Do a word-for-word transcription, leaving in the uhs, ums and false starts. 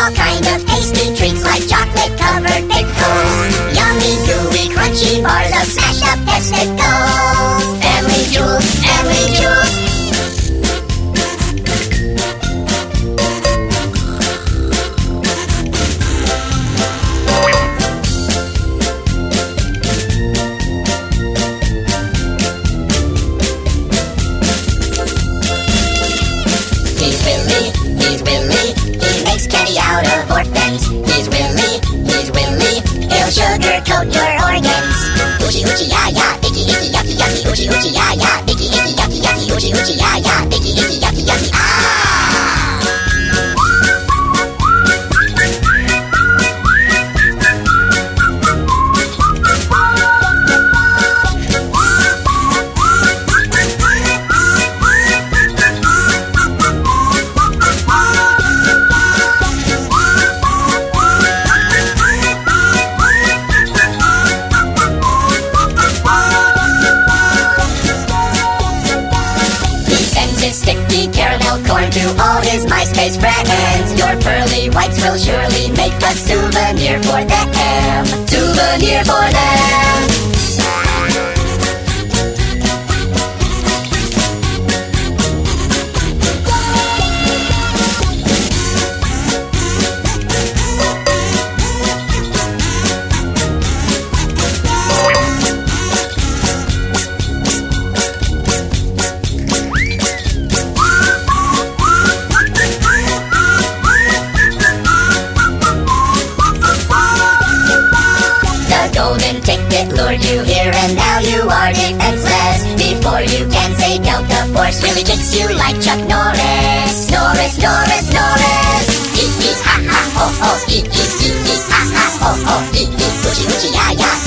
all kind of tasty treats like chocolate-covered pickles, yummy, gooey, crunchy bars of smashed-up testicles. Family jewels, family jewels. He's Willy, he's Willy, he makes candy out of orphans. He's Willy, he's Willy, he'll sugarcoat your organs. Oochie oochie ya ya, icky icky yucky yucky. Oochie oochie ya ya, icky icky yucky yucky. Oochie oochie ya ya, icky icky yucky yucky. Ah! Sticky caramel corn to all his MySpace friends. Your pearly whites will surely make a souvenir for them. Souvenir for them. Golden ticket lured you here and now you are defenseless. Before you can say Delta Force really kicks you like Chuck Norris. Norris, Norris, Norris. Ee ee ha ha ho ho. Ee ee ee ee ha ha ho ho. Ee ee oochie oochie ya ya.